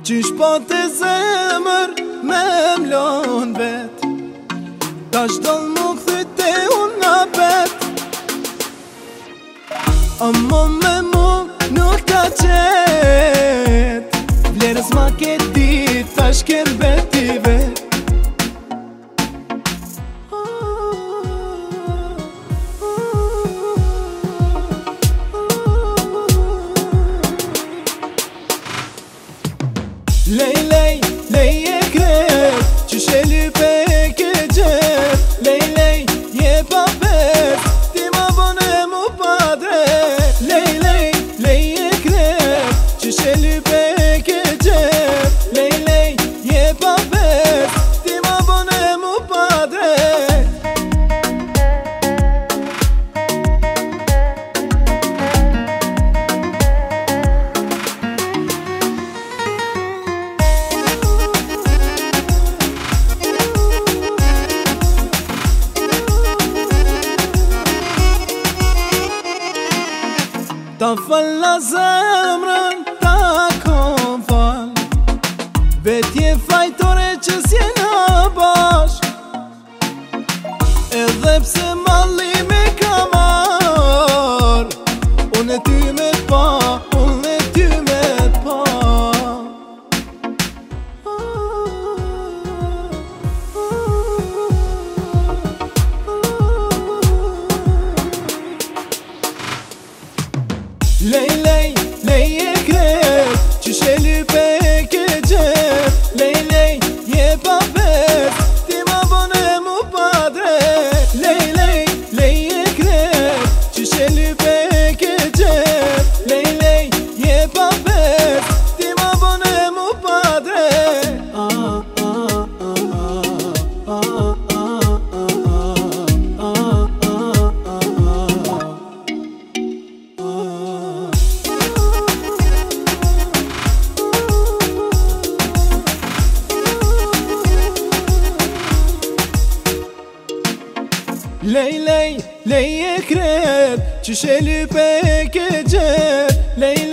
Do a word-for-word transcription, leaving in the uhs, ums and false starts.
Qysh po të zemër me mlon vet, ta shdon mu këthyte unë nga bet. Amo me mu nuk ka qet, vlerës ma ke dit, ta shkem beti vet. Lej, lej, lej e kret, qysh e lype e ke gjet. Lej, lej, je pa pet, ti ma bone mu pa dret. Lej, lej, lej e kret, qysh e lype e ke gjet. Lej, lej, je pa pet, ti ma bone mu pa dret. Ta falla zemrën, ta kom fall, vetje fajtore që s'jena bashk. Edhe pse malli me ka mar, unë e ty me t'pa, unë e ty me t'pa. Lej, lej, lej e kret, qysh e lype e ke gjet. Lej, lej, je pa vet, ti ma bone mu pa dret. Lej, lej, lej e kret, qysh e lype e ke gjet. Lej, lej, je pa vet, ti ma bone mu pa dret. Ah, ah, ah, ah, ah, ah, ah, ah. Lej, lej, lej e kret, qysh e lype e ke gjet. Lej,